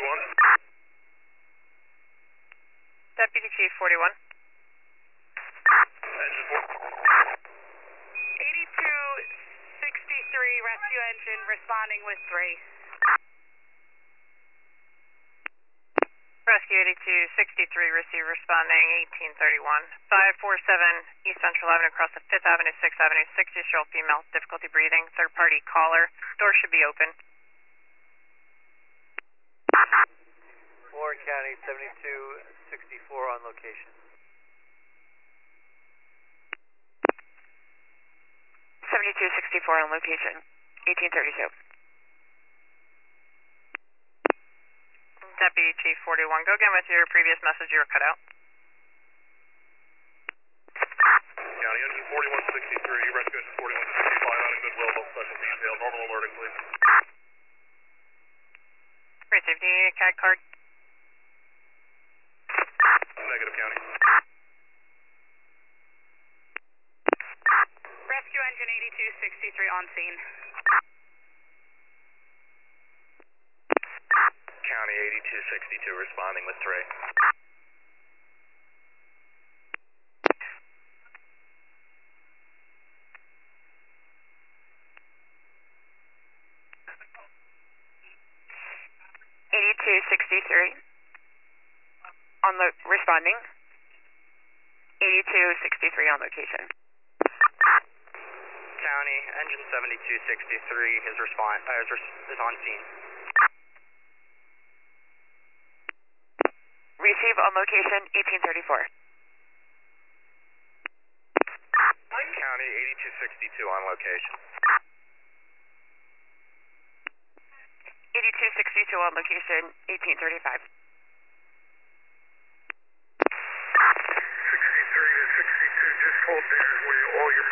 Deputy Chief 41. Engine 8263 rescue engine responding with 3. Rescue 8263 receive responding 1831. 547 East Central Avenue across the 5th Avenue, 6th Avenue, 60-year-old female, difficulty breathing, third party caller. Door should be open. Warren County 7264 on location. 7264 on location, 1832. Deputy Chief 41, go again with your previous message, you were cut out. County engine 4163, rescue engine 4165 out of Goodwill, both special detail, normal alerting please. Received, do you need a CAD card? Negative, County. Rescue engine 8263 on scene. County 8262 responding with 3. On the responding. 8263 on location. County engine 7263 is on scene. Receive on location 1834. County 8262 on location. 8262 on location 1835. 63 to 62, just hold there. All your